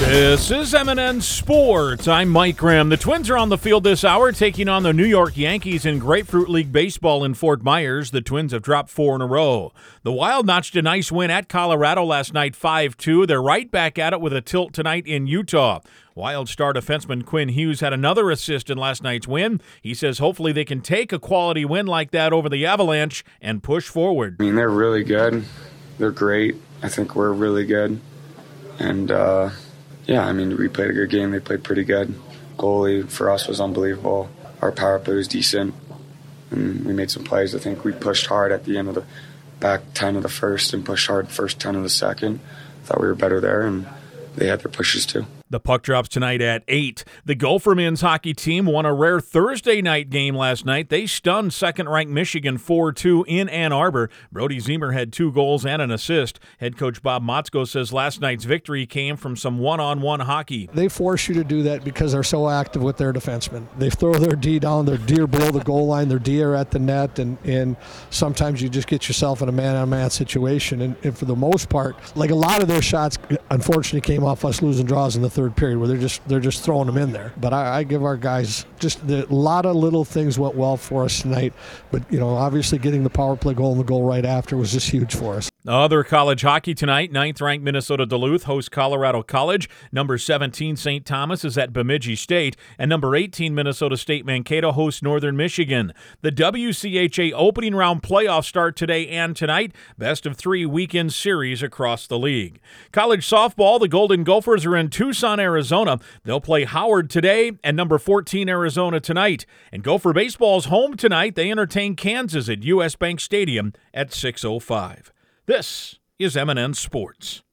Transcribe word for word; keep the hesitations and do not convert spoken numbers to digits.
This is M and N Sports. I'm Mike Graham. The Twins are on the field this hour taking on the New York Yankees in Grapefruit League Baseball in Fort Myers. The Twins have dropped four in a row. The Wild notched a nice win at Colorado last night, five two. They're right back at it with a tilt tonight in Utah. Wild star defenseman Quinn Hughes had another assist in last night's win. He says hopefully they can take a quality win like that over the Avalanche and push forward. I mean, they're really good. They're great. I think we're really good. And, uh... Yeah, I mean, we played a good game. They played pretty good. Goalie for us was unbelievable. Our power play was decent, and we made some plays. I think we pushed hard at the end of the back ten of the first and pushed hard first ten of the second. Thought we were better there, and they had their pushes too. The puck drops tonight at eight. The Gopher men's hockey team won a rare Thursday night game last night. They stunned second-ranked Michigan four two in Ann Arbor. Brody Zemer had two goals and an assist. Head coach Bob Motzko says last night's victory came from some one-on-one hockey. They force you to do that because they're so active with their defensemen. They throw their D down, their D are below the goal line, their D are at the net, and, and sometimes you just get yourself in a man-on-man situation. And, and for the most part, like a lot of their shots, unfortunately, came off us losing draws in the third period where they're just they're just throwing them in there. But I, I give our guys just the, a lot of little things went well for us tonight. But, you know, obviously getting the power play goal and the goal right after was just huge for us. Other college hockey tonight, ninth-ranked Minnesota Duluth hosts Colorado College. Number seventeen, Saint Thomas, is at Bemidji State. And number eighteen, Minnesota State Mankato hosts Northern Michigan. The W C H A opening round playoffs start today and tonight. Best of three weekend series across the league. College softball, the Golden Gophers are in Tucson, Arizona. They'll play Howard today and number fourteen, Arizona tonight. And Gopher baseball's home tonight. They entertain Kansas at U S Bank Stadium at six oh five. This is M and N Sports.